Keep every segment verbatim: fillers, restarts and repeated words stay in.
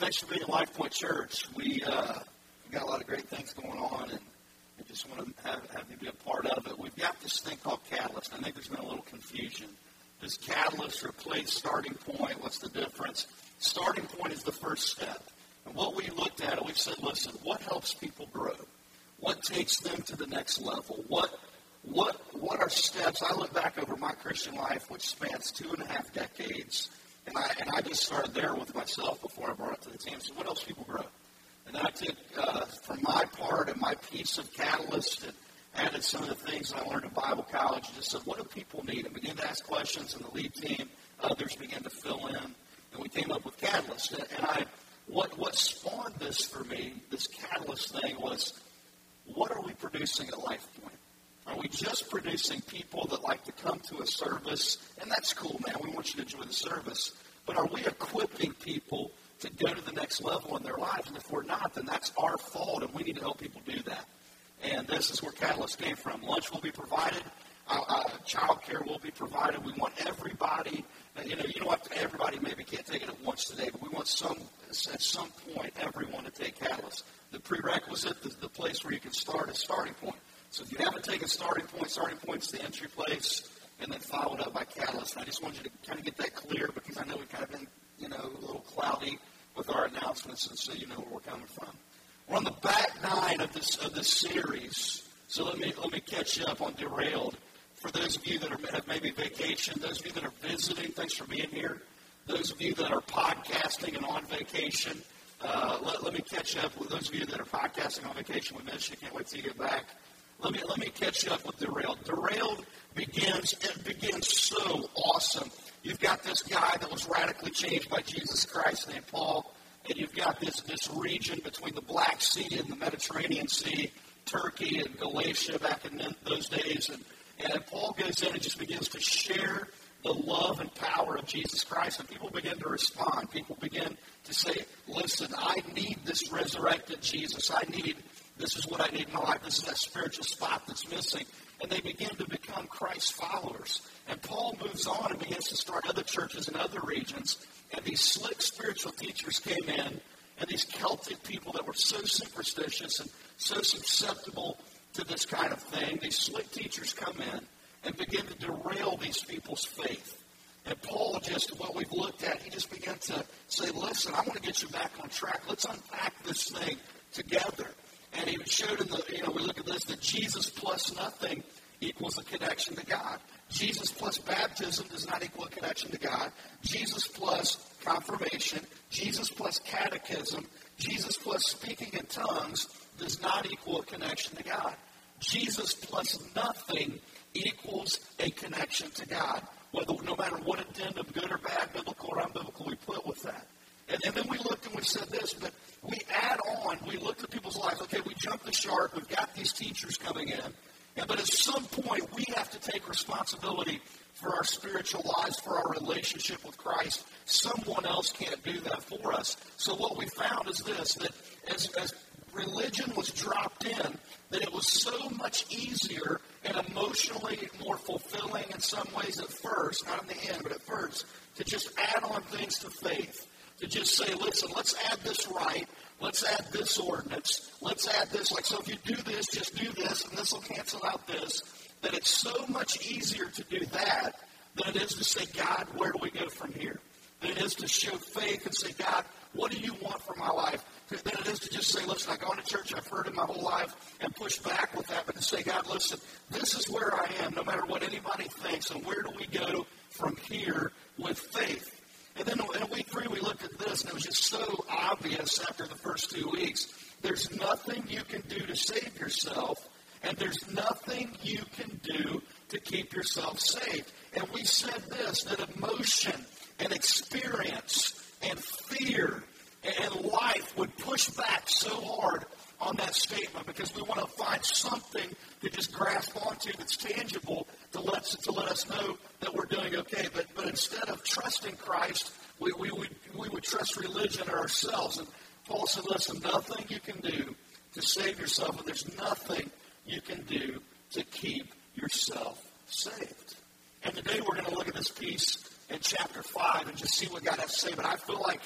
Thanks for being at Life Point Church. We uh, we got a lot of great things going on, and I just want to have, have you be a part of it. We've got this thing called Catalyst. I think there's been a little confusion. Does Catalyst replace Starting Point? What's the difference? Starting Point is the first step. And what we looked at, we've said, listen, what helps people grow? What takes them to the next level? What what what are steps? I look back over my Christian life, which spans two and a half decades, and I and I just started there with myself before I brought it to the team. So what helps people grow? And then I took, uh, from my part and my piece of Catalyst, and added some of the things that I learned at Bible college, and just said, what do people need? And began to ask questions, and the lead team, others began to fill in, and we came up with Catalyst. And, and I, what what spawned this for me, this Catalyst thing, was, what are we producing at Life Point? Are we just producing people that like to come to a service? And that's cool, man. We want you to enjoy the service. But are we equipping people to go to the next level in their lives? And if we're not, then that's our fault, and we need to help people do that. And this is where Catalyst came from. Lunch will be provided. Uh, uh, child care will be provided. We want everybody, uh, you know, you don't have to, everybody maybe can't take it at once today, but we want some, at some point, everyone to take Catalyst. The prerequisite, the, the place where you can start is Starting Point. So if you haven't taken Starting Point, Starting Point's the entry place, and then followed up by Catalyst. And I just want you to kind of get that clear, because I know we've kind of been, you know, a little cloudy with our announcements, and so you know where we're coming from. We're on the back nine of this of this series, so let me let me catch you up on Derailed. For those of you that are, have maybe vacation, those of you that are visiting, thanks for being here. Those of you that are podcasting and on vacation, uh, let, let me catch up with those of you that are podcasting on vacation. We missed you. Can't wait till you get back. Let me let me catch you up with Derailed. Derailed begins it begins so awesome. You've got this guy that was radically changed by Jesus Christ named Paul. And you've got this, this region between the Black Sea and the Mediterranean Sea, Turkey and Galatia back in those days. And, and Paul goes in and just begins to share the love and power of Jesus Christ. And people begin to respond. People begin to say, listen, I need this resurrected Jesus. I need, this is what I need in my life. This is that spiritual spot that's missing. And they begin to become Christ followers. And Paul moves on and begins to start other churches in other regions. And these slick spiritual teachers came in, and these Celtic people that were so superstitious and so susceptible to this kind of thing, these slick teachers come in and begin to derail these people's faith. And Paul just, what we've looked at, he just began to say, listen, I want to get you back on track. Let's unpack this thing together. And he showed in the, you know, we look at this, that Jesus plus nothing equals a connection to God. Jesus plus baptism does not equal a connection to God. Jesus plus confirmation, Jesus plus catechism, Jesus plus speaking in tongues does not equal a connection to God. Jesus plus nothing equals a connection to God, whether, no matter what addendum, good or bad, biblical or unbiblical, we put with that. And, and then we looked and we said this, but we add on, we looked at people's lives, okay, we jumped the shark, we've got these teachers coming in, and, but at some point we have to take responsibility for our spiritual lives, for our relationship with Christ. Someone else can't do that for us. So what we found is this, that as, as religion was dropped in, that it was so much easier and emotionally more fulfilling in some ways at first, not in the end, but at first, to just add on things to faith. To just say, listen, let's add this rite, let's add this ordinance, let's add this, like, so if you do this, just do this, and this will cancel out this, that it's so much easier to do that than it is to say, God, where do we go from here? Than it is to show faith and say, God, what do you want for my life? Than it is to just say, listen, I've gone to church, I've heard it my whole life, and push back with that, but to say, God, listen, this is where I am, no matter what anybody thinks, and where do we go from here with faith? And then in week three, we looked at this, and it was just so obvious after the first two weeks. There's nothing you can do to save yourself, and there's nothing you can do to keep yourself saved. And we said this, that emotion and experience and fear and life would push back so hard on that statement, because we want to find something to just grasp onto that's tangible to let, to let us know that we're doing okay. But but instead of trusting Christ, we, we, would, we would trust religion or ourselves. And Paul said, listen, nothing you can do to save yourself, and there's nothing you can do to keep yourself saved. And today we're going to look at this piece in chapter five and just see what God has to say. But I feel like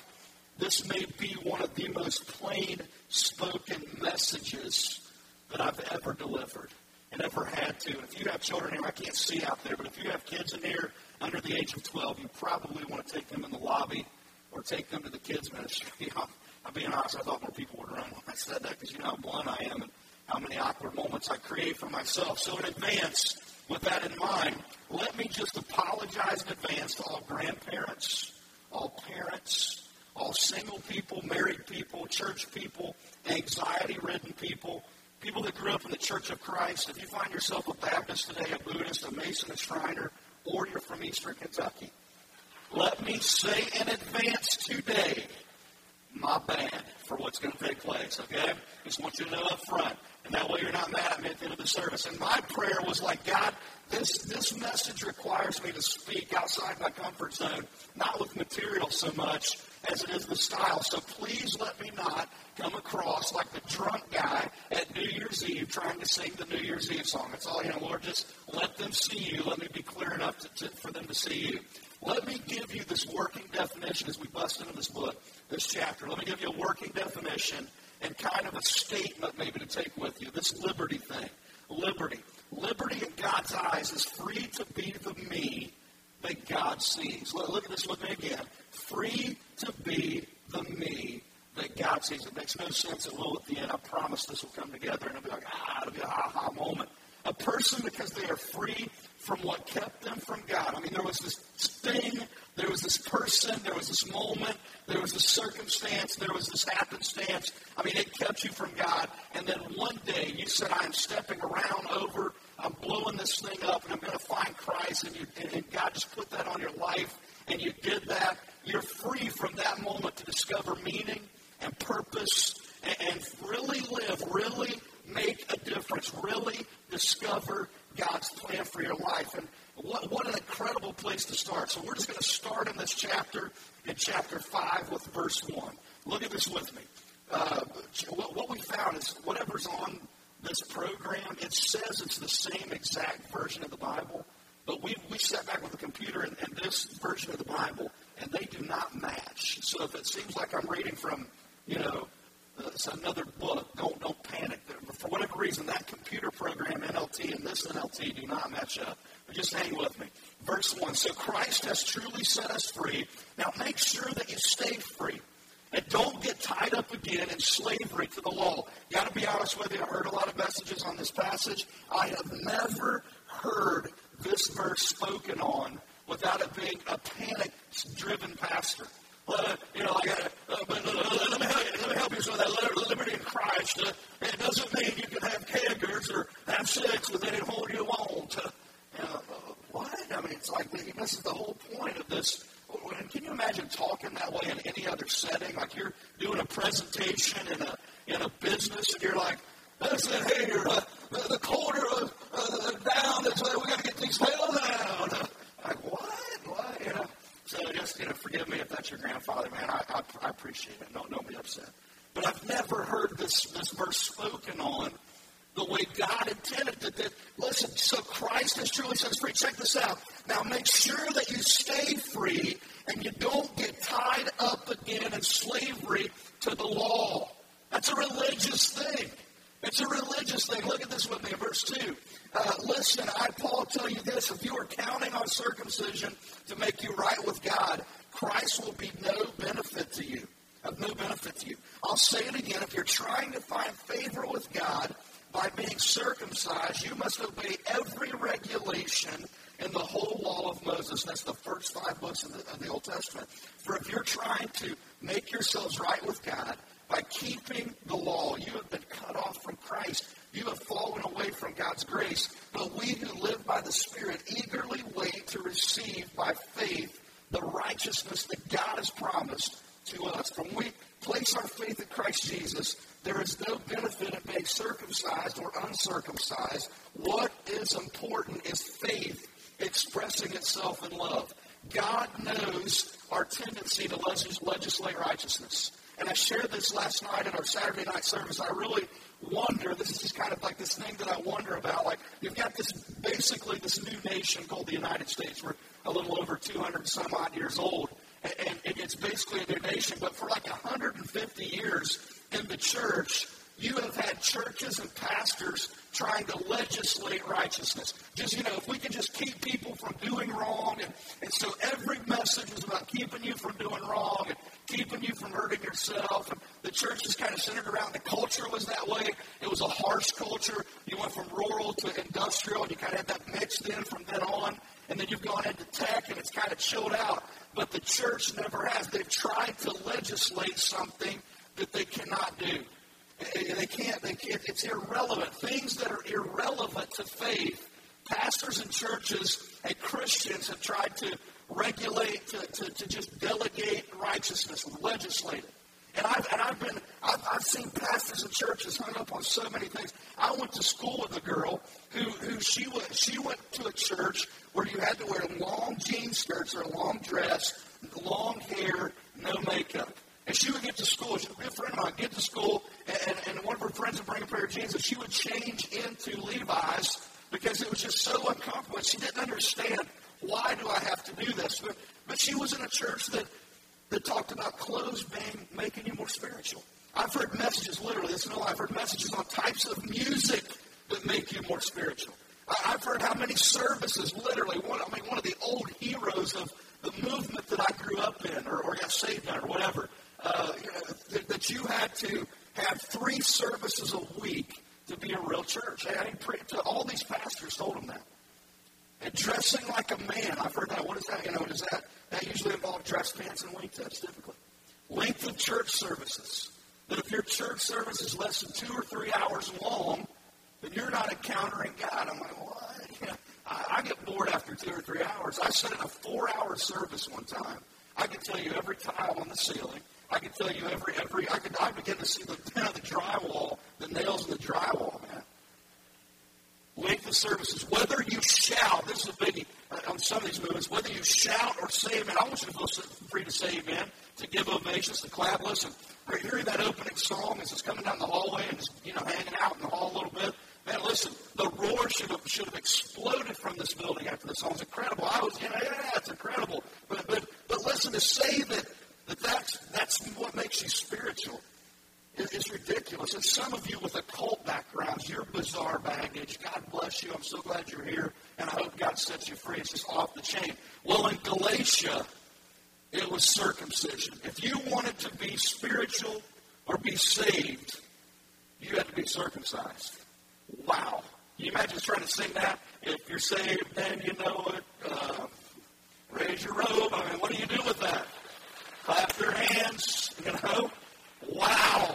This may be one of the most plain-spoken messages that I've ever delivered and ever had to. If you have children here, I can't see out there, but if you have kids in here under the age of twelve, you probably want to take them in the lobby or take them to the kids' ministry. I'm, I'm being honest, I thought more people would run when I said that because you know how blunt I am and how many awkward moments I create for myself. So in advance, with that in mind, let me just apologize in advance to all grandparents, all parents, all single people, married people, church people, anxiety-ridden people, people that grew up in the Church of Christ. If you find yourself a Baptist today, a Buddhist, a Mason, a Shriner, or you're from Eastern Kentucky, let me say in advance today, my bad for what's going to take place, okay? Just want you to know up front. And that way you're not mad at me at the end of the service. And my prayer was like, God, this, this message requires me to speak outside my comfort zone, not with material so much as it is the style. So please let me not come across like the drunk guy at New Year's Eve trying to sing the New Year's Eve song. That's all, you know, Lord, just let them see you. Let me be clear enough to, to, for them to see you. Let me give you this working definition as we bust into this book, this chapter. Let me give you a working definition and kind of a statement maybe to take with you. This liberty thing. Liberty. Liberty in God's eyes is free to be the me that God sees. Look, look at this with me again. Free to be the me that God sees. It makes no sense. It will at the end. I promise this will come together and it'll be like, ah, it'll be a ha-ha moment. A person, because they are free from what kept them from God. I mean, there was this thing, there was this person, there was this moment, there was this circumstance, there was this happenstance. I mean, it kept you from God. And then one day you said, I am stepping around over, I'm blowing this thing up, and I'm going to find Christ. And, you, and, and God just put that on your life, and you did that. You're free from that moment to discover meaning and purpose and, and really live, really make a difference, really discover God's plan for your life. And what, what an incredible place to start. So we're just going to start in this chapter, in chapter five with verse one. Look at this with me. Uh, what, what we found is whatever's on this program, it says it's the same exact version of the Bible, but we, we sat back with the computer and, and this version of the Bible, and they do not match. So if it seems like I'm reading from, you know, uh, it's another book, don't, don't panic. For whatever reason, that computer program, N L T, and this N L T do not match up. But just hang with me. Verse one, so Christ has truly set us free. Now make sure that you stay free. And don't get tied up again in slavery to the law. You got to be honest with you. I heard a lot of messages on this passage. I have never heard this verse spoken on without it being a panic-driven pastor. Uh, you know, I got to, uh, but uh, let, me help you, let me help you with that liberty in Christ. Uh, it doesn't mean you can have keggers or have sex with any whore you want. Uh, you know, uh, what? I mean, it's like he misses the whole point of this. Can you imagine talking that way in any other setting? Like you're doing a presentation in a in a business, and you're like, "Listen here, uh, the, the quarter of uh, down. Is, uh, we got to get these hell down." Uh, like what? What? You know. So just you know, forgive me if that's your grandfather, man. I I, I appreciate it. Don't don't be upset. But I've never heard this this verse spoken on the way God intended it. That, listen, so Christ has truly set us free. Check this out. Now make sure that you stay free and you don't get tied up again in slavery to the law. That's a religious thing. It's a religious thing. Look at this with me in verse two. Uh, listen, I, Paul, tell you this. If you are counting on circumcision to make you right with God, Christ will be no benefit to you. Of no benefit to you. I'll say it again. If you're trying to find favor with God by being circumcised, you must obey every regulation in the whole law of Moses. That's the first five books of the, of the Old Testament. For if you're trying to make yourselves right with God by keeping the law, you have been cut off from Christ. You have fallen away from God's grace. But we who live by the Spirit eagerly wait to receive by faith the righteousness that God has promised to us. When we place our faith in Christ Jesus, there is no benefit in being circumcised or uncircumcised. What is important is faith expressing itself in love. God knows our tendency to legis- legislate righteousness. And I shared this last night in our Saturday night service. I really wonder, this is just kind of like this thing that I wonder about. Like, you've got this, basically this new nation called the United States. We're a little over two hundred some odd years old. And, and, and it's basically a new nation, but for like one hundred fifty years in the church, you have had churches and pastors trying to legislate righteousness. Just, you know, if we can just keep people from doing wrong, and, and so every message was about keeping you from doing wrong and keeping you from hurting yourself. And the church is kind of centered around, the culture was that way. It was a harsh culture. You went from rural to industrial, and you kind of had that mixed in from then on. And then you've gone into tech, and it's kind of chilled out. But the church never has. They've tried to legislate something that they cannot do. They can't, they can't, it's irrelevant. Things that are irrelevant to faith, pastors and churches and Christians have tried to regulate, to, to, to just delegate righteousness and legislate it. And I've, and I've been, I've, I've seen pastors and churches hung up on so many things. I went to school with a girl who, who she went, she went to a church where you had to wear long jean skirts or a long dress, long hair, no makeup. And she would get to school, she would be a friend of mine, get to school, and, and one of her friends would bring a pair of jeans, and she would change into Levi's because it was just so uncomfortable. And she didn't understand, why do I have to do this? But, but she was in a church that, that talked about clothes being, making you more spiritual. I've heard messages, literally, this is no lie, I've heard messages on types of music that make you more spiritual. I, I've heard how many services, literally, one, I mean, one of the old heroes of the movement that I grew up in or, or got saved in or whatever, Uh, you know, that, that you had to have three services a week to be a real church. I mean, pre- to all these pastors told them that. And dressing like a man, I've heard that. What is that? You know, does that, that usually involve dress pants and wingtips typically. Length of church services. That if your church service is less than two or three hours long, then you're not encountering God. I'm like, what? You know, I, I get bored after two or three hours. I sat in a four-hour service one time. I could tell you every tile on the ceiling. I could tell you every, every, I could, I begin to see the, you know, the drywall, the nails in the drywall, man. Length of services, whether you shout, this is a biggie uh, on some of these movements, whether you shout or say amen. I want you to feel free to say amen, to give ovations, to clap. Listen, right, hearing that opening song as it's coming down the hallway and just, you know, hanging out in the hall a little bit. Man, listen, the roar should have, should have exploded from this building after the song. It's incredible. I was, you know, yeah, it's incredible. But, but, but listen, to say that, that that's, that's what makes you spiritual is ridiculous. And some of you with occult backgrounds, your bizarre baggage, God bless you. I'm so glad you're here, and I hope God sets you free. It's just off the chain. Well, in Galatia, it was circumcision. If you wanted to be spiritual or be saved, you had to be circumcised. Wow. Can you imagine trying to sing that? If you're saved, then you know it. Uh, raise your robe. I mean, what do you do with that? Clap your hands, you know? Wow.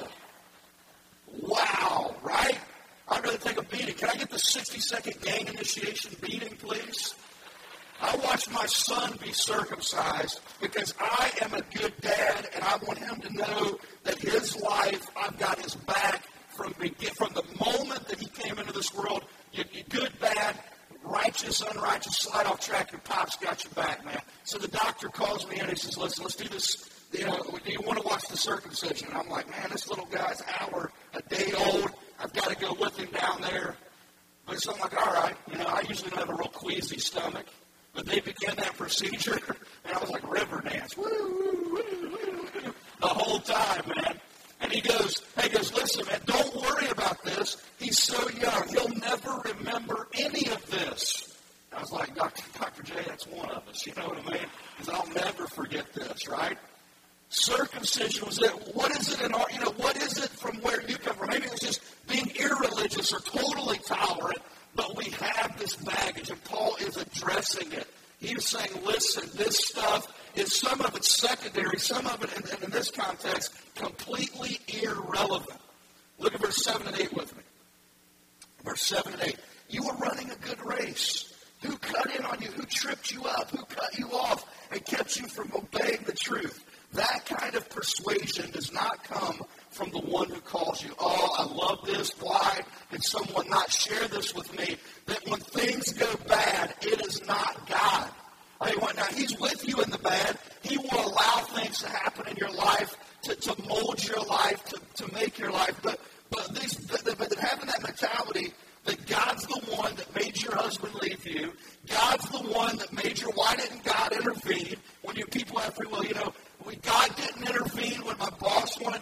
Wow, right? I'd rather take a beating. Can I get the sixty-second gang initiation beating, please? I watched my son be circumcised because I am a good dad, and I want him to know that his life, I've got his back from, from the moment that he came into this world. You, you good, bad, righteous, unrighteous, slide off track, your pop's got your back, man. So the doctor calls me in and he says, listen, let's do this. You know, do you want to watch the circumcision? And I'm like, man, this little guy's an hour, a day old. I've got to go with him down there. But so I'm like, all right. You know, I usually don't have a real queasy stomach. But they began that procedure, and I was like river dance. Woo, woo, woo, woo, the whole time, man. And he goes, hey, he goes, listen, man, don't worry about this. He's so young. He'll never remember any of this. I was like, Doctor Doctor J, that's one of us. You know what I mean? Because I'll never forget this, right? Circumcision was it. What is it in our, you know, what is it from where you come from? Maybe it's just being irreligious or totally tolerant, but we have this baggage, and Paul is addressing it. He's saying, listen, this stuff is, some of it's secondary, some of it, in, in this context, completely irrelevant. Look at verse seven and eight with me. Verse seven and eight. You were running a good race. Who cut in on you? Who tripped you up? Who cut you off and kept you from obeying the truth? That kind of persuasion does not come from the one who calls you. Oh, I love this. Why did someone not share this with me? That when things go bad, it is not God. I mean, now, he's with you in the bad. He will allow things to happen in your life, to, to mold your life, to, to make your life. But but, these, but, but having that mentality that God's the one that made your husband leave you. God's the one that made your, why didn't God intervene when you people have free will? You know, we,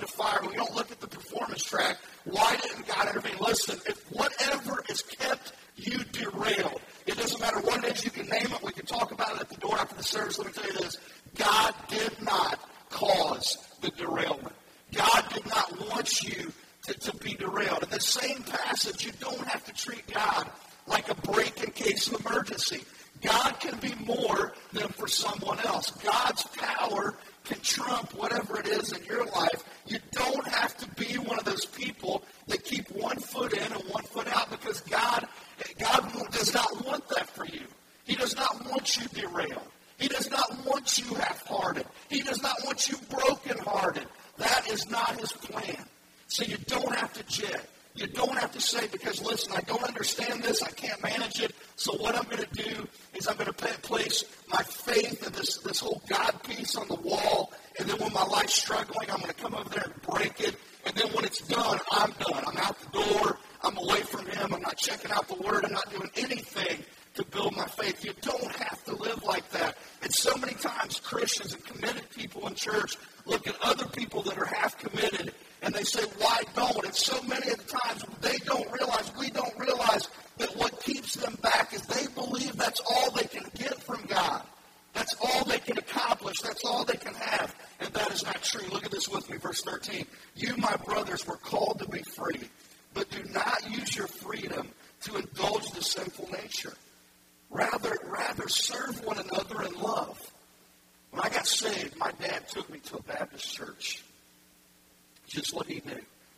into fire. We don't look at the performance track. Why didn't God intervene? Listen, if whatever has kept you derailed, it doesn't matter what it is, you can name it. We can talk about it at the door after the service. Let me tell you this. God did not cause the derailment. God did not want you to, to be derailed. In the same passage, you don't have to treat God like a break in case of emergency. God can be more than for someone else. God's power can trump whatever it is in your life. You don't have to be one of those people that keep one foot in and one foot out, because God, God does not want that for you. He does not want you derailed. He does not want you half-hearted. He does not want you broken-hearted. That is not his plan. So you don't have to jet. You don't have to say, because, listen, I don't understand this. I can't manage it. So what I'm going to do is I'm going to place my faith in this, this whole God piece on the wall. And then when my life's struggling, I'm going to come over there and break it. And then when it's done, I'm done. I'm out the door. I'm away from him. I'm not checking out the word. I'm not doing anything to build my faith. You don't have to live like that. And so many times Christians and committed people in church look at other people that are half committed and they say, why don't? And so many of the times they don't realize, we don't realize that what keeps them back is they believe that's all they can get from God. That's all they can accomplish. That's all they can have. And that is not true. Look at this with me, verse thirteen. You, my brothers, were called to be free, but do not use your freedom to indulge the sinful nature. Rather, rather serve one another in love. When I got saved, my dad took me to a Baptist church. Just what he knew.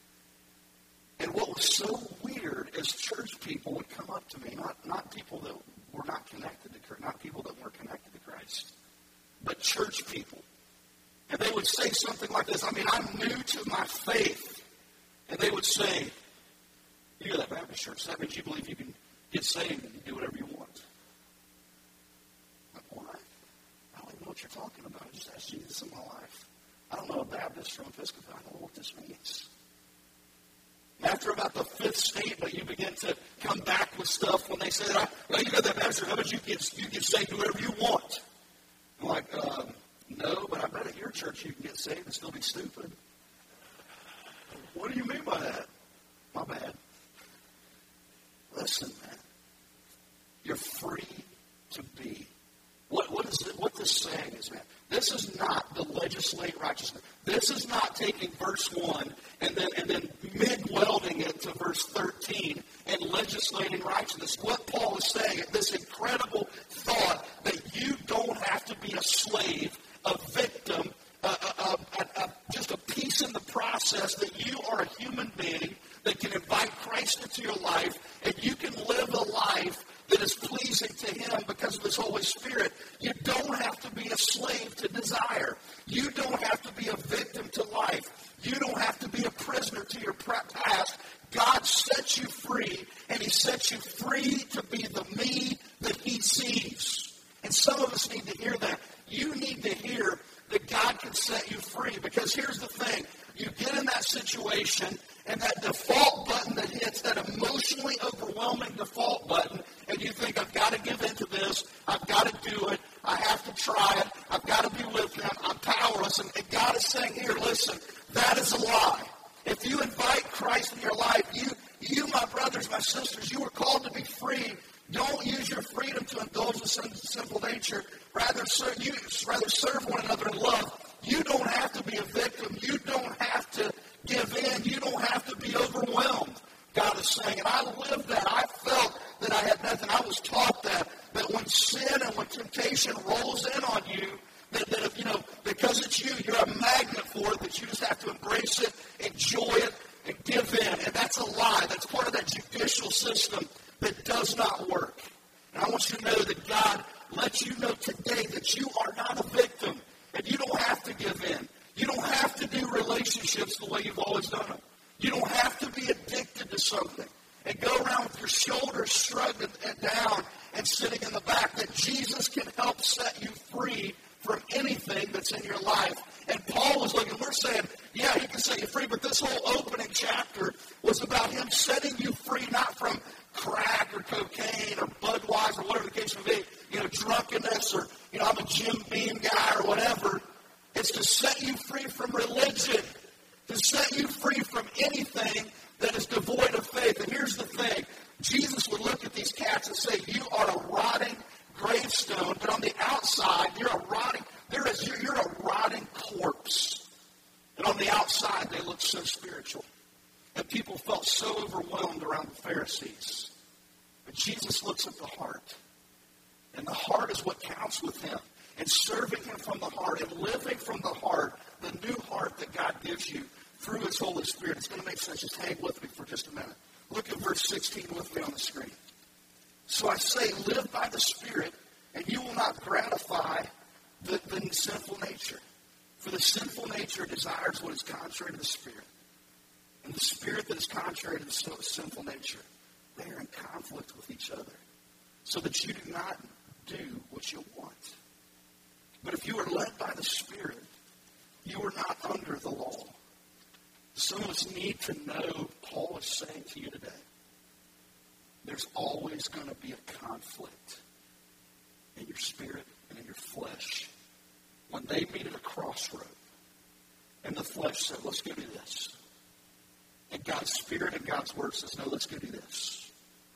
And what was so weird is church people would come up to me, not, not people that were not connected to Christ, not people that were connected to Christ, but church people. And they would say something like this. I mean, I'm new to my faith. And they would say, you go to that Baptist church, that means you believe you can get saved and you do whatever you want. Like, why? I don't even know what you're talking about. I just asked Jesus in my life. I don't know a Baptist from Episcopal. I don't know what this means. After about the fifth statement, you begin to come back with stuff when they say, that, well, you got that Baptist, how about you get, you get saved, do whatever you want? I'm like, um, no, but I bet at your church you can get saved and still be stupid. What do you mean by that? My bad. Listen, man. You're free to be. What, what is it, what this saying is, man? This is not the legislate righteousness. This is not taking verse one and then and then mid-welding it to verse thirteen and legislating righteousness. What Paul is saying is this incredible thought that you don't have to be a slave, a victim, a, a, a, a, just a piece in the process, that you are a human being that can invite Christ into your life, and you can live a life that is pleasing to him because of his Holy Spirit. You don't have to be a slave to desire. You don't have to be a victim to life. You don't have to be a prisoner to your past. God sets you free, and he sets you free to be the me that he sees. And some of us need to hear that. You need to hear that God can set you free, because here's the thing. You get in that situation, and that default button that hits, that emotionally overwhelming default button, and you think, I've got to give into this, I've got to do it, I have to try it, I've got to be with him, I'm powerless. And, and God is saying here, listen, that is a lie. If you invite Christ in your life, you, you, my brothers, my sisters, you were called to be free. Don't use your freedom to indulge the sinful nature. Rather serve, you, rather serve one another in love. You don't have to be a victim. You don't have to give in. You don't have to be overwhelmed, God is saying. And I lived that. I felt that I had nothing. I was taught that, that when sin and when temptation rolls in on you, that, that if, you know, because it's you, you're a magnet for it, that you just have to embrace it, enjoy it, and give in. And that's a lie. That's part of that judicial system that does not work. And I want you to know that God lets you know today that you are not a victim, and you don't have to give in. You don't have to do relationships the way you've always done them. You don't have to be addicted to something and go around with your shoulders shrugged and down and sitting in the back. That Jesus can help set you free from anything that's in your life. And Paul was looking, we're saying, yeah, he can set you free, but this whole opening chapter was about him setting you free, not from crack or cocaine or Budweiser or whatever the case may be, you know, drunkenness, or, you know, I'm a Jim Beam guy or whatever. It's to set you free from religion, to looked so spiritual. And people felt so overwhelmed around the Pharisees. But Jesus looks at the heart. And the heart is what counts with him. And serving him from the heart and living from the heart, the new heart that God gives you through his Holy Spirit. It's going to make sense. Just hang with me for just a minute. Look at verse sixteen with me on the screen. So I say, live by the Spirit, and you will not gratify the, the sinful nature. For the sinful nature desires what is contrary to the Spirit. And the Spirit that is contrary to the sinful nature, they are in conflict with each other, so that you do not do what you want. But if you are led by the Spirit, you are not under the law. Some of us need to know, Paul is saying to you today, there's always going to be a conflict in your spirit and in your flesh. When they meet at a crossroad, and the flesh said, let's go do this. And God's Spirit and God's Word says, no, let's go do this.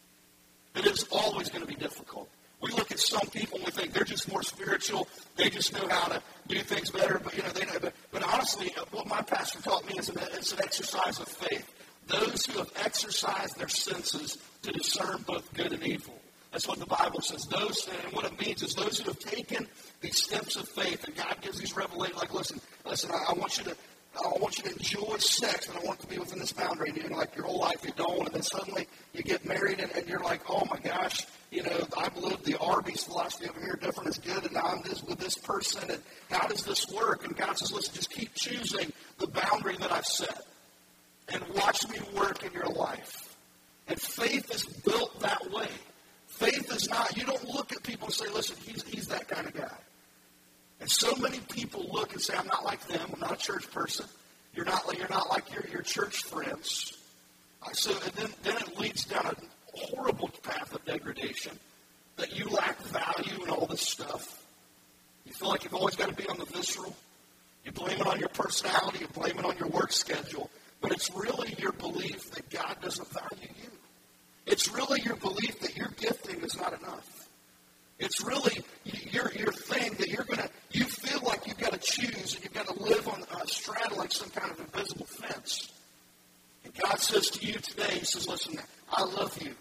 It is always going to be difficult. We look at some people and we think they're just more spiritual. They just know how to do things better. But, you know, they know. But, but honestly, what my pastor taught me is an, it's an exercise of faith. Those who have exercised their senses to discern both good and evil. That's what the Bible says. Those, and what it means is those who have taken these steps of faith, and God gives these revelations, like, listen, listen, I, I want you to, I want you to enjoy sex, and I want it to be within this boundary. And you know, like your whole life you don't, and then suddenly you get married, and, and you're like, oh my gosh, you know, I've lived the Arby's philosophy over here, different is good, and now I'm this with this person, and how does this work? And God says, listen, just keep choosing the boundary that I've set, and watch me work in your life. And faith is built that way. Faith is not, you don't look at people and say, listen, he's, he's that kind of guy. And so many people look and say, I'm not like them. I'm not a church person. You're not, you're not like your, your church friends. So and then, then it leads down a horrible path of degradation, that you lack value and all this stuff. You feel like you've always got to be on the visceral. You blame it on your personality. You blame it on your work schedule. But it's really your belief that God doesn't value you. It's really your belief that your gifting is not enough. It's really your, your thing that you're going to, you feel like you've got to choose and you've got to live on uh, straddling some kind of invisible fence. And God says to you today, he says, listen, I love you.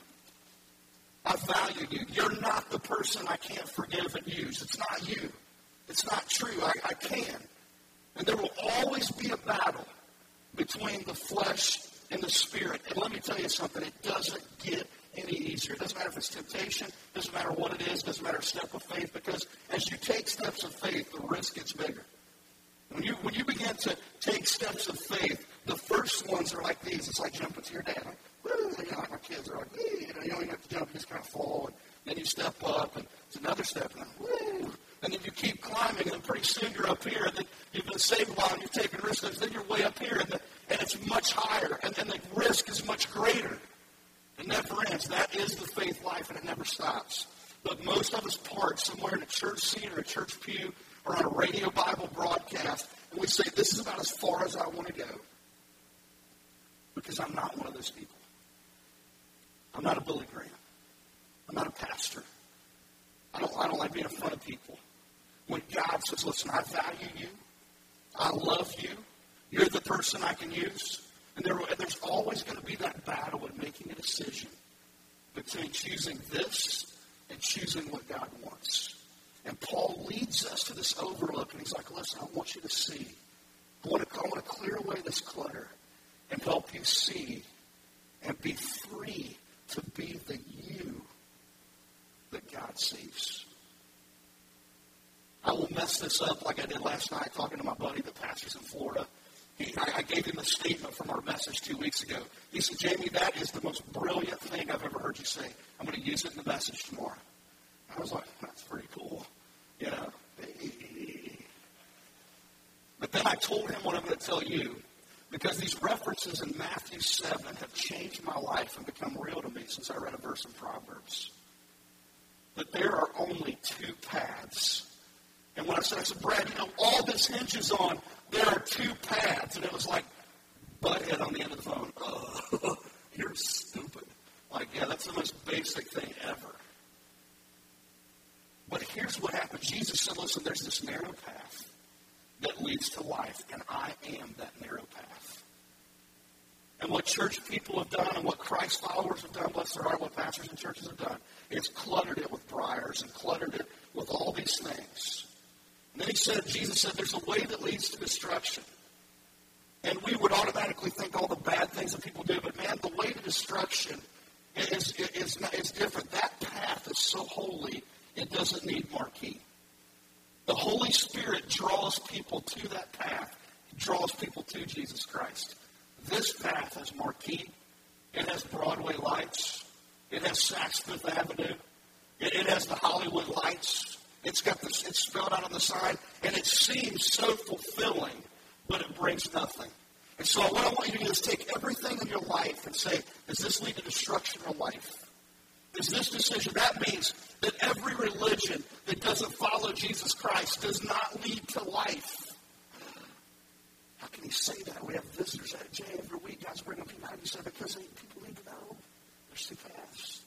I value you. You're not the person I can't forgive and use. It's not you. It's not true. I, I can. And there will always be a battle between the flesh and the Spirit. And let me tell you something, it doesn't get any easier. It doesn't matter if it's temptation, it doesn't matter what it is, it doesn't matter a step of faith, because as you take steps of faith, the risk gets bigger. When you when you begin to take steps of faith, the first ones are like these. It's like jumping to your dad. Like, woo, you know, like my kids are like, woo, you know, you don't even have to jump, you just kind of fall, and then you step up, and it's another step, and then, woo, and then you keep climbing, and then pretty soon you're up here, and then you've been saved a while, and you're taking risks, and then you're way up here, and, the, and it's much higher, and, and the risk is much greater. It never ends. That is the faith life, and it never stops. But most of us park somewhere in a church seat or a church pew or on a radio Bible broadcast, and we say, this is about as far as I want to go. Because I'm not one of those people. I'm not a Billy Graham. I'm not a pastor. I don't, I don't like being in front of people. When God says, listen, I value you. I love you. You're the person I can use. And, there, and there's always going to be that battle in making a decision between choosing this and choosing what God wants. And Paul leads us to this overlook, and he's like, listen, I want you to see. I want to, I want to clear away this clutter and help you see and be free to be the you that God sees. I will mess this up like I did last night talking to my buddy that pastors in Florida. He, I, I gave him a statement from our message two weeks ago. He said, Jamie, that is the most brilliant thing I've ever heard you say. I'm going to use it in the message tomorrow. I was like, that's pretty cool. You know. But then I told him what I'm going to tell you, because these references in Matthew seven have changed my life and become real to me since I read a verse in Proverbs. That there are only two paths. And when I said, I said, Brad, you know, all this hinges on there are two paths. And it was like, butthead on the end of the phone. Oh, you're stupid. Like, yeah, that's the most basic thing ever. But here's what happened. Jesus said, listen, there's this narrow path that leads to life, and I am that narrow path. And what church people have done and what Christ followers have done, bless their heart, what pastors and churches have done, is cluttered it with briars and cluttered it with all these things. And then he said, Jesus said, there's a way that leads to destruction. And we would automatically think all the bad things that people do, but man, the way to destruction is, is, is different. That path is so holy, it doesn't need marquee. The Holy Spirit draws people to that path. It draws people to Jesus Christ. This path has marquee. It has Broadway lights. It has Saks Fifth Avenue. It, it has the Hollywood lights. It's got this, it's spelled out on the side, and it seems so fulfilling, but it brings nothing. And so what I want you to do is take everything in your life and say, does this lead to destruction or life? Is this decision? That means that every religion that doesn't follow Jesus Christ does not lead to life. How can he say that? We have visitors at J every week. Guys bring them people out. He said, because people need to know there's two paths.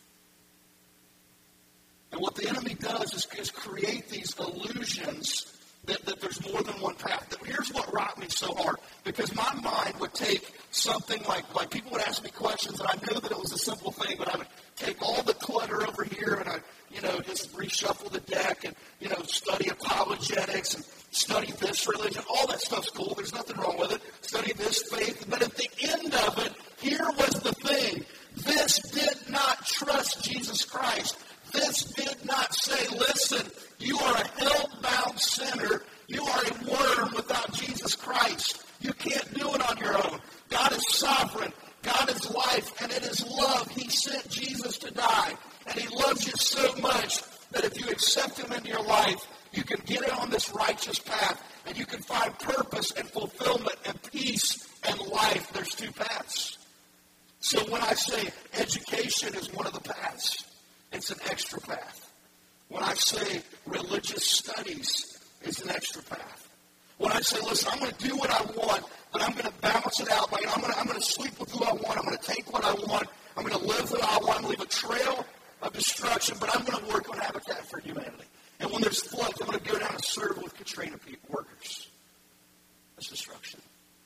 And what the enemy does is, is create these illusions that, that there's more than one path. That, here's what rocked me so hard. Because my mind would take something like, like people would ask me questions, and I knew that it was a simple thing, but I would take all the clutter over here, and I, you know, just reshuffle the deck, and, you know, study apologetics, and study this religion. All that stuff's cool. There's nothing wrong with it. Study this faith. But at the end of it, here was the thing. This did not trust Jesus Christ. This did not say, listen, you are a hell-bound sinner. You are a worm without Jesus Christ. You can't do it on your own. God is sovereign. God is life, and it is love. He sent Jesus to die, and he loves you so much that if you accept him into your life, you can get it on this righteous path, and you can find purpose and fulfillment and peace and life. There's two paths. So when I say education is one of the paths, it's an extra path. When I say religious studies is an extra path. When I say, listen, I'm going to do what I want, but I'm going to balance it out. Like, I'm going to, I'm going to sleep with who I want. I'm going to take what I want. I'm going to live what I want. I'm going to leave a trail of destruction, but I'm going to work on Habitat for Humanity. And when there's floods, I'm going to go down and serve with Katrina people, workers. That's destruction.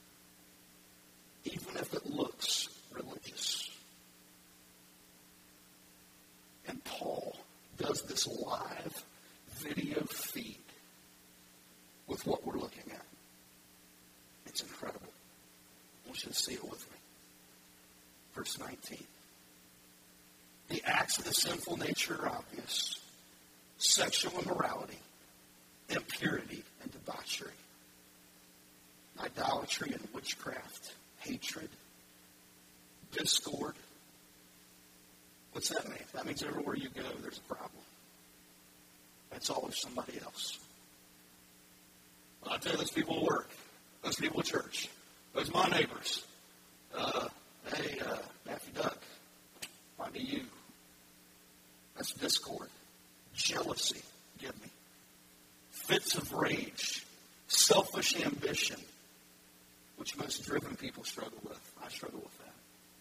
Even if it looks religious. And Paul does this live video feed with what we're looking at. It's incredible. I want you to see it with me. Verse nineteen. The acts of the sinful nature are obvious. Sexual immorality, impurity, and debauchery. Idolatry and witchcraft, hatred, discord. What's that mean? That means everywhere you go, there's a problem. It's always somebody else. Well, I'll tell you, those people at work, those people at church, those my neighbors. Uh, hey, uh, Matthew Duck, might be you. That's discord. Jealousy, give me. Fits of rage, selfish ambition, which most driven people struggle with. I struggle with that.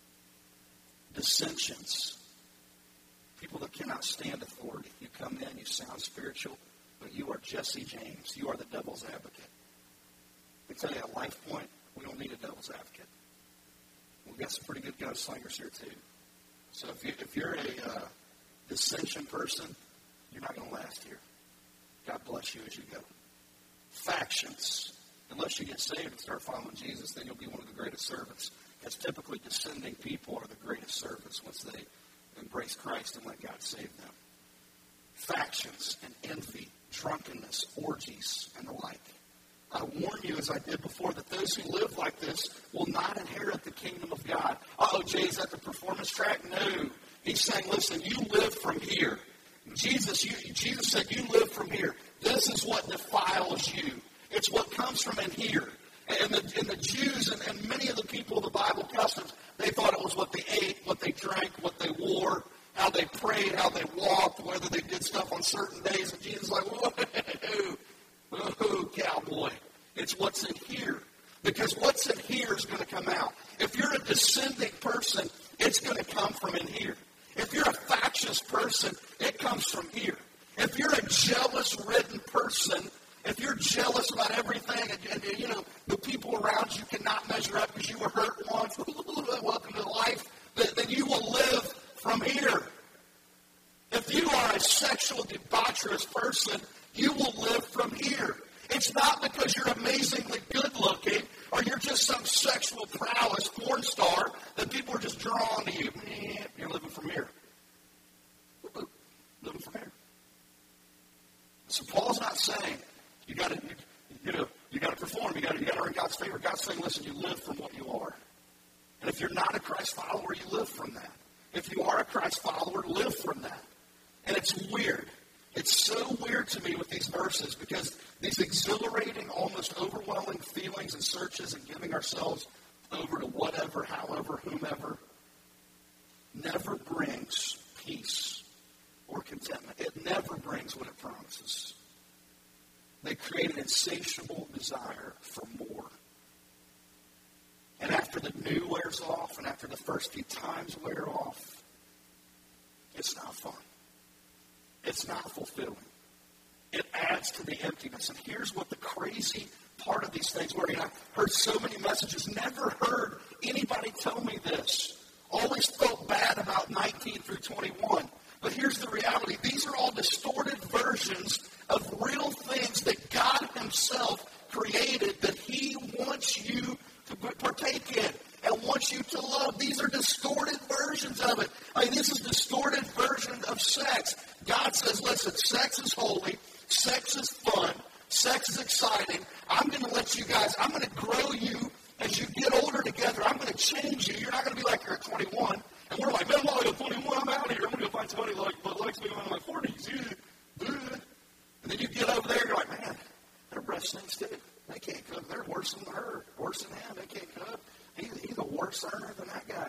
Dissensions. People that cannot stand authority. You come in, you sound spiritual, but you are Jesse James. You are the devil's advocate. Let me tell you, at Life Point, we don't need a devil's advocate. We've got some pretty good gunslingers here, too. So if, you, if you're a uh, dissension person, you're not going to last here. God bless you as you go. Factions. Unless you get saved and start following Jesus, then you'll be one of the greatest servants. Because typically descending people are the greatest servants once they embrace Christ and let God save them. Factions and envy, drunkenness, orgies, and the like. I warn you, as I did before, that those who live like this will not inherit the kingdom of God. Oh, Jay, is that the performance track? No. He's saying, listen, you live from here. Jesus, you, Jesus said, you live from here. This is what defiles you. It's what comes from in here. And the, and the Jews and, and many of the people of the Bible customs, they thought it was what they ate, what they drank, what they wore, how they prayed, how they walked, whether they did stuff on certain days. And Jesus is like, whoa, whoa, cowboy. It's what's in here. Because what's in here is going to come out. If you're a descending person, it's going to come from in here. If you're a factious person, it comes from here. If you're a jealous-ridden person, if you're jealous about everything, and, and you know, the people around you cannot measure up because you were hurt once, well, star that people are just drawn to you. You're living from here. Living from here. So Paul's not saying you got to, you know, you got to perform. You got to, you got to earn God's favor. God's saying, listen, you live from what you are. And if you're not a Christ follower, you live from that. If you are a Christ follower, live from that. And it's weird. It's so weird to me with these verses because these exhilarating, almost overwhelming feelings and searches and giving ourselves over to whatever, however, whomever, never brings peace or contentment. It never brings what it promises. They create an insatiable desire for more. And after the new wears off, and after the first few times wear off, it's not fun. It's not fulfilling. It adds to the emptiness. And here's what the crazy part of these things were. You know, I've heard so many messages, never heard anybody tell me this. Always felt bad about nineteen through twenty-one. But here's the reality. These are all distorted versions of real things that God himself created that he wants you to partake in and wants you to love. These are distorted versions of it. I mean, this is a distorted version of sex. God says, listen, sex is holy. Sex is fun. Sex is exciting. I'm going to let you guys, I'm going to grow you as you get older together. I'm going to change you. You're not going to be like you're at twenty-one. And we're like, man, I'm only at twenty-one. I'm out of here. I'm going to go find somebody like, that likes me when I'm in my forties. And then you get over there, you're like, man, their breast stinks too. They can't cook. They're worse than her. Worse than him. They can't cook. He's, he's a worse earner than that guy.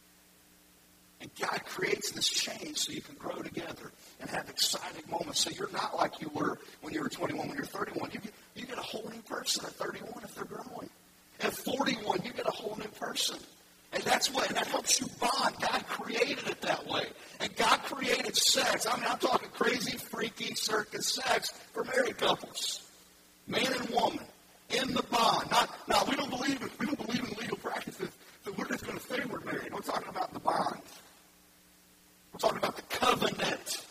And God creates this change so you can grow together and have exciting moments. So you're not like you were when you were twenty-one. When you're thirty-one, you get, you get a whole new person at thirty-one if they're growing. At forty-one, you get a whole new person. And that's what, and that helps you bond. God created it that way. And God created sex. I mean, I'm talking crazy, freaky, circus sex for married couples. Man and woman. In the bond. Not, now, we don't believe in, we don't believe in legal practices that we're just going to say we're married. We're talking about the bond. We're talking about the covenant.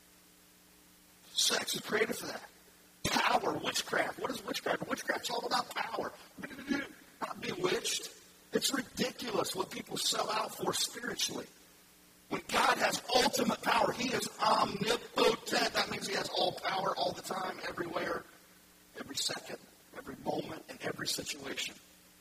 Sex is created for that. Power, witchcraft. What is witchcraft? Witchcraft's all about power. Not bewitched. It's ridiculous what people sell out for spiritually. When God has ultimate power, he is omnipotent. That means he has all power all the time, everywhere, every second, every moment, in every situation.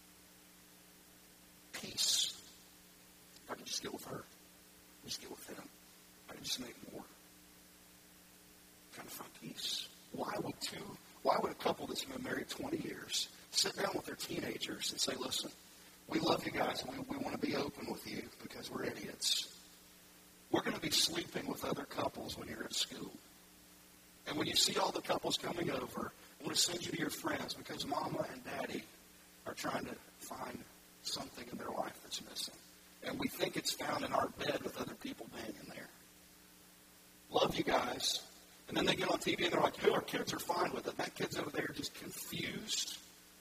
Peace. If I can just get with her, just get with him. If I can just make more. I'm trying to find peace. Why would two, why would a couple that's been married twenty years sit down with their teenagers and say, listen, we love you guys and we, we want to be open with you because we're idiots. We're going to be sleeping with other couples when you're at school. And when you see all the couples coming over, I want to send you to your friends because mama and daddy are trying to find something in their life that's missing. And we think it's found in our bed with other people banging there. Love you guys. And then they get on T V and they're like, hey, our kids are fine with it. That kid's over there just confused.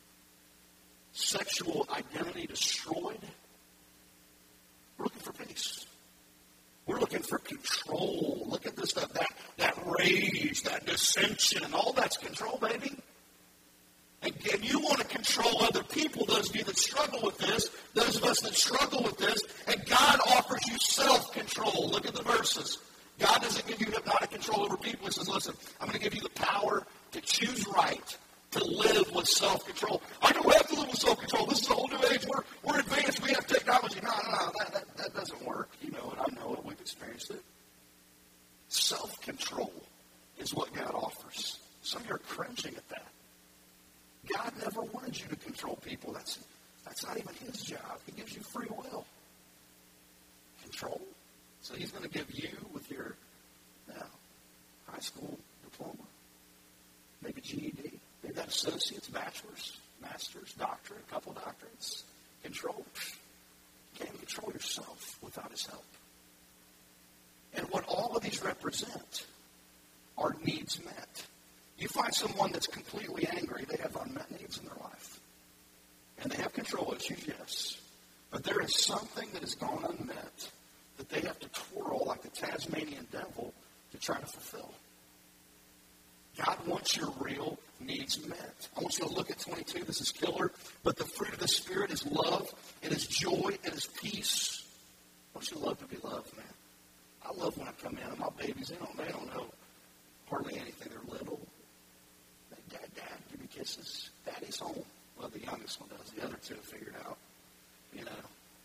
Sexual identity destroyed. We're looking for peace. We're looking for control. Look at this stuff. That, that rage, that dissension, all that's control, baby. And, and you want to control other people, those of you that struggle with this, those of us that struggle with this, and God offers you self-control. Look at the verses. God doesn't give you hypnotic control over people. He says, listen, I'm going to give you the power to choose right, to live with self-control. I don't have to live with self-control. This is a whole new age. We're, we're advanced. We have technology. No, no, no. That, that, that doesn't work. You know it. I know it. We've experienced it. Self-control is what God offers. Some of you are cringing at that. God never wanted you to control people. That's, that's not even his job. He gives you free will. Control. So he's going to give you with your you know, high school diploma, maybe G E D, maybe that associate's, bachelor's, master's, doctorate, a couple doctorates. Control. You can't control yourself without his help. And what all of these represent are needs met. You find someone that's completely angry, they have unmet needs in their life. And they have control issues, yes. But there is something that has gone unmet that they have to twirl like the Tasmanian devil to try to fulfill. God wants your real needs met. I want you to look at twenty-two. This is killer. But the fruit of the Spirit is love, it is joy, it is peace. I want you to love to be loved, man. I love when I come in and my babies, they don't, they don't know hardly anything. They're little. They, Dad, Dad, give me kisses. Daddy's home. Well, the youngest one does. The other two have figured out, you know,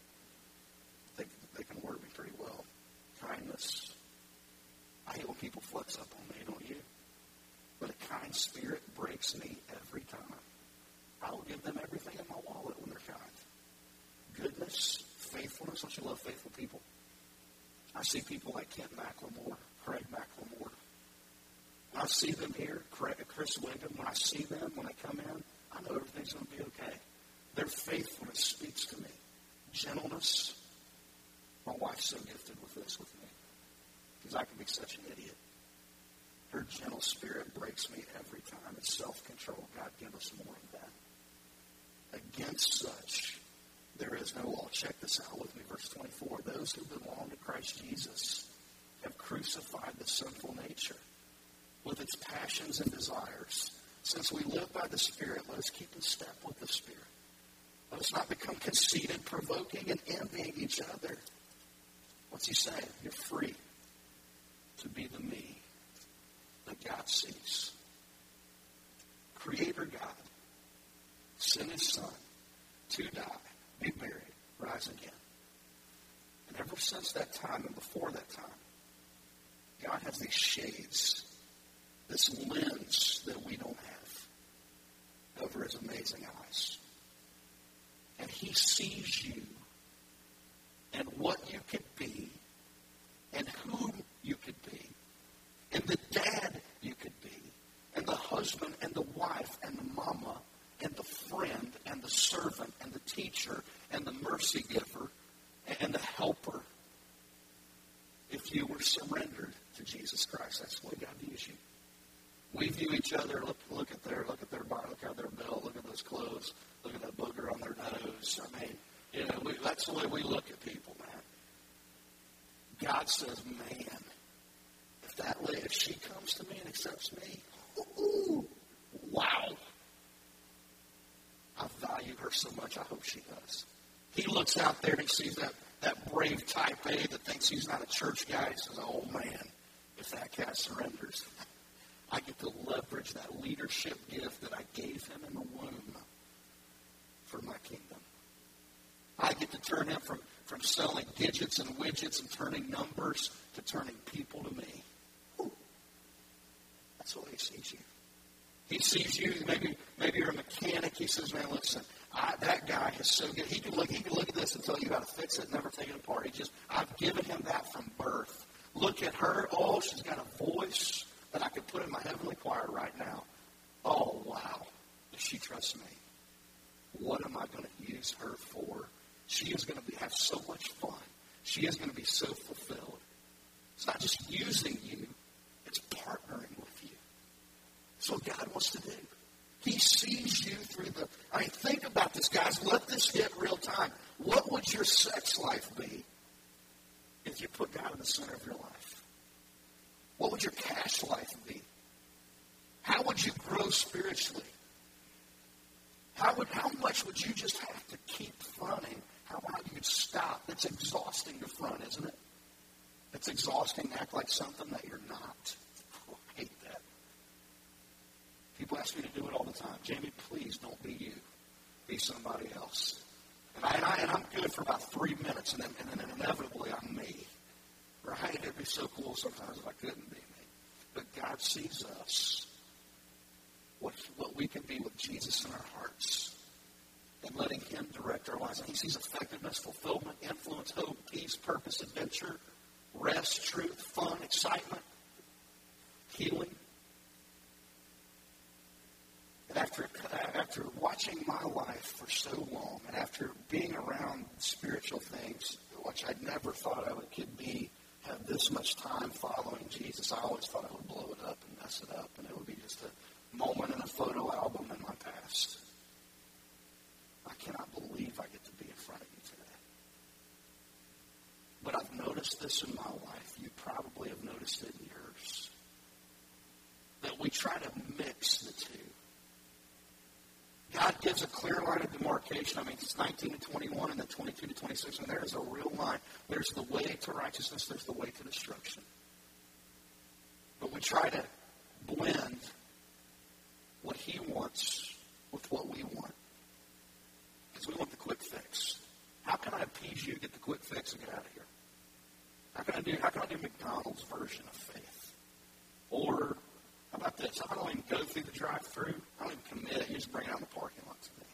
they, they can word me pretty well. Kindness. I hate when people flex up on me, don't you? But a kind spirit breaks me every time. I will give them everything in my wallet when they're kind. Goodness, faithfulness. Don't you love faithful people? I see people like Kent McLemore, Craig McLemore. When I see them here, Chris Wyndham, when I see them, when I come in, I know everything's going to be okay. Their faithfulness speaks to me. Gentleness. My wife's so gifted with this with me because I can be such an idiot. Her gentle spirit breaks me every time. It's self-control. God, give us more of that. Against such, there is no law. Check this out with me, verse twenty-four. Those who belong to Christ Jesus have crucified the sinful nature with its passions and desires. Since we live by the Spirit, let us keep in step with the Spirit. Let us not become conceited, provoking, and envying each other. What's he saying? You're free to be the me that God sees. Creator God sent his Son to die, be buried, rise again. And ever since that time and before that time, God has these shades, this lens that we don't have over his amazing eyes. And he sees you and what you could be and who you could be and the dad you could be and the husband and the wife and the mama and the friend and the servant and the teacher and the mercy giver and the helper if you were surrendered to Jesus Christ. That's the way God views you. We view each other, look, look at their, look at their body, look at their belt, look at those clothes, look at that booger on their nose. I mean, you know, we, that's the way we look at people, man. God says, man, if that lady, if she comes to me and accepts me, ooh, wow. I value her so much, I hope she does. He looks out there and he sees that, that brave type A that thinks he's not a church guy. He says, oh, man, if that cat surrenders, I get to leverage that leadership gift that I gave him in the womb for my kingdom. I get to turn him from, from selling gadgets and widgets and turning numbers to turning people to me. Ooh. That's the way he sees you. He sees you, maybe maybe you're a mechanic. He says, man, listen, I, that guy is so good. He can look he can look at this and tell you how to fix it, never take it apart. He just, I've given him that from birth. Look at her. Oh, she's got a voice that I could put in my heavenly choir right now. Oh, wow. If she trusts me, what am I going to use her for? She is going to be, have so much fun. She is going to be so fulfilled. It's not just using you, it's partnering with you. That's what God wants to do. He sees you through the, I mean, think about this, guys. Let this hit real time. What would your sex life be if you put God in the center of your life? What would your cash life be? How would you grow spiritually? How would how much would you just have to keep fronting? How about you stop? It's exhausting to front, isn't it? It's exhausting to act like something that you're not. Oh, I hate that. People ask me to do it all the time. Jamie, please don't be you. Be somebody else. And, I, and, I, and I'm good for about three minutes, and then, and then inevitably I'm me. Right? It'd be so cool sometimes if I couldn't be me. But God sees us, what, what we can be with Jesus in our hearts, and letting him direct our lives. And he sees effectiveness, fulfillment, influence, hope, peace, purpose, adventure, rest, truth, fun, excitement, healing. And after, after watching my life for so long, and after being around spiritual things, which I never thought I would, could be, have this much time following Jesus, I always thought I would blow it up and mess it up, and it would be just a moment in a photo album in my past. I cannot believe I get to be in front of you today. But I've noticed this in my life. You probably have noticed it in yours. That we try to mix the two. gives a clear line of demarcation. I mean, it's nineteen to twenty-one and then twenty-two to twenty-six, and there is a real line. There's the way to righteousness, there's the way to destruction. But we try to blend what he wants with what we want. Because we want the quick fix. How can I appease you, get the quick fix, and get out of here? How can I do, how can I do McDonald's version of faith? Or, how about this? I don't even go through the drive-thru. I don't even commit. You just bring it out in the parking lot to me.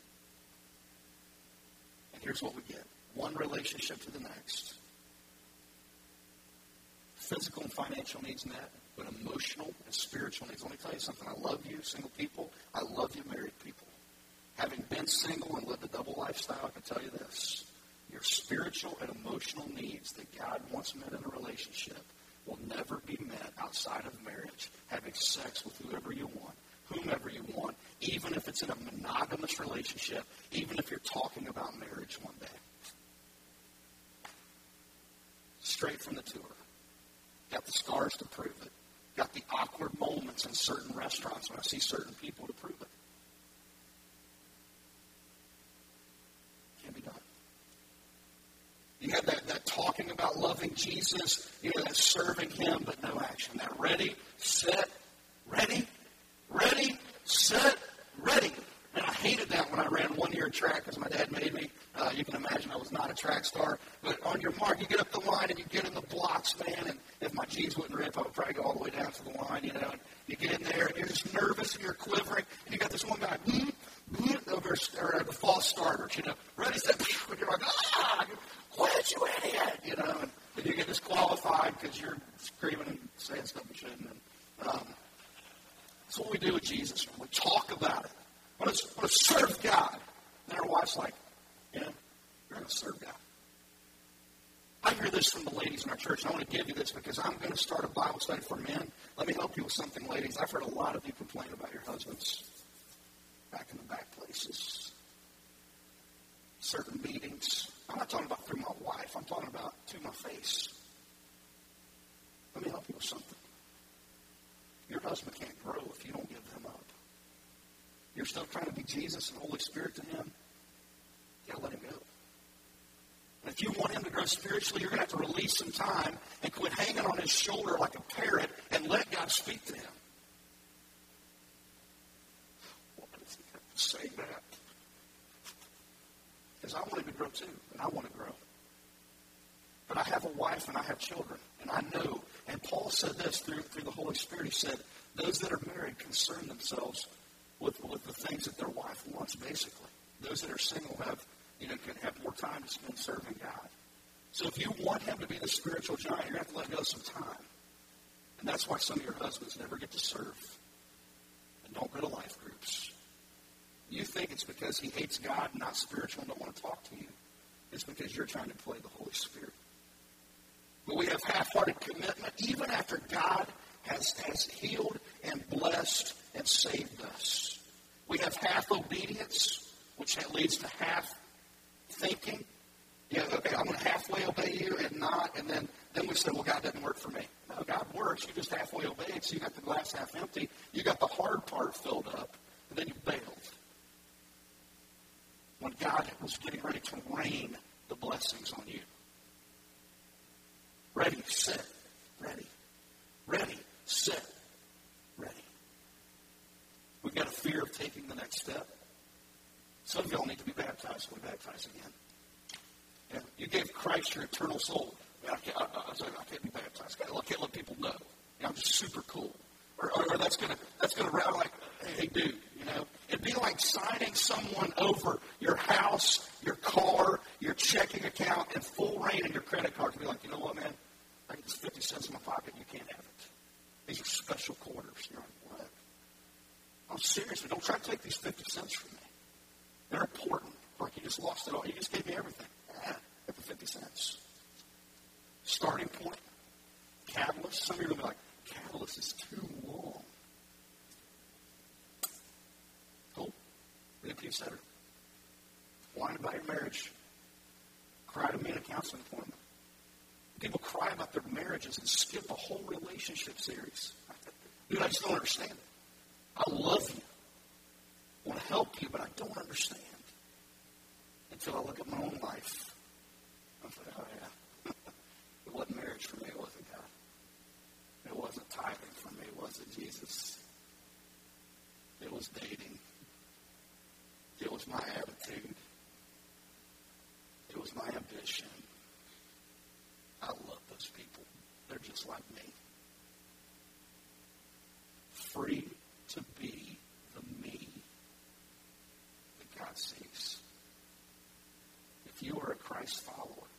And here's what we get. One relationship to the next. Physical and financial needs met, but emotional and spiritual needs. Let me tell you something. I love you, single people. I love you, married people. Having been single and lived a double lifestyle, I can tell you this. Your spiritual and emotional needs that God wants met in a relationship will never be met outside of marriage, having sex with whoever you want, whomever you want, even if it's in a monogamous relationship, even if you're talking about marriage one day. Straight from the tour. Got the scars to prove it. Got the awkward moments in certain restaurants when I see certain people to prove it. Can't be done. You have that, that talking about loving Jesus, you know, that serving him, but no action. That ready, set, ready, ready, set, ready. And I hated that when I ran one year track because my dad made me. Uh, you can imagine I was not a track star. But on your mark, you get up the line and you get in the blocks, man. And if my G's wouldn't rip, I would probably go all the way down to the line, you know. And you get in there and you're just nervous and you're quivering. And you got this one guy, boom, boom, over or the false starters, you know. Ready, set, and you're like, ah, quit, you idiot, you know. And, and you get disqualified because you're screaming and saying stuff you shouldn't. And, um, that's what we do with Jesus. We talk about it. I want to, I want to serve God. And our wife's like, you know, you're going to serve God. I hear this from the ladies in our church, and I want to give you this because I'm going to start a Bible study for men. Let me help you with something, ladies. I've heard a lot of you complain about your husbands back in the back places, certain meetings. I'm not talking about through my wife. I'm talking about to my face. Let me help you with something. Your husband can't grow if you don't give him up. You're still trying to be Jesus and Holy Spirit to him. You gotta let him go. And if you want him to grow spiritually, you're going to have to release some time and quit hanging on his shoulder like a parrot and let God speak to him. Why does he have to say that? Because I want him to grow too, and I want to grow. But I have a wife and I have children, and I know. And Paul said this through, through the Holy Spirit. He said, those that are married concern themselves with, with the things that their wife wants, basically. Those that are single have, you know, can have more time to spend serving God. So if you want him to be the spiritual giant, you're going to have to let go some time. And that's why some of your husbands never get to serve and don't go to life groups. You think it's because he hates God, not spiritual, and don't want to talk to you. It's because you're trying to play the Holy Spirit. But we have half-hearted commitment, even after God has, has healed and blessed and saved us. We have half obedience, which leads to half thinking. Yeah, okay, I'm going to halfway obey you and not, and then, then we say, well, God doesn't work for me. No, God works. You just halfway obeyed, so you got the glass half empty. You got the hard part filled up, and then you bailed. When God was getting ready to rain the blessings on you. Ready, set, ready. Ready, set, ready. We've got a fear of taking the next step. Some of y'all need to be baptized. We baptize again. Yeah, you gave Christ your eternal soul. I, can't, I, I, I can't be baptized. I can't let people know. You know, I'm just super cool. Or, or, or that's gonna that's gonna round like, hey, dude, you know, it'd be like signing someone over your house, your car, your checking account, and full reign in your credit card to be like, you know what, man, I get this fifty cents in my pocket, you can't have it. These are special quarters. You're like, what? I'm serious. Don't try to take these fifty cents from me. They're important. Like you just lost it all. You just gave me everything. Ah, get the fifty cents. Starting point. Catalyst. Some of you are going to be like, catalyst is too long. Cool. Be a peace setter. Whine about your marriage. Cry to me in a counseling appointment. People cry about their marriages and skip a whole relationship series. Dude, I just don't understand it. I love you. I want to help you, but I don't understand. Until I look at my own life. I say, oh yeah, it wasn't marriage for me, was it, God? It wasn't tithing for me, was it, Jesus? It was dating. It was my attitude. It was my ambition. I love those people. They're just like me. Free to be the me that God sees. If you are a Christ follower,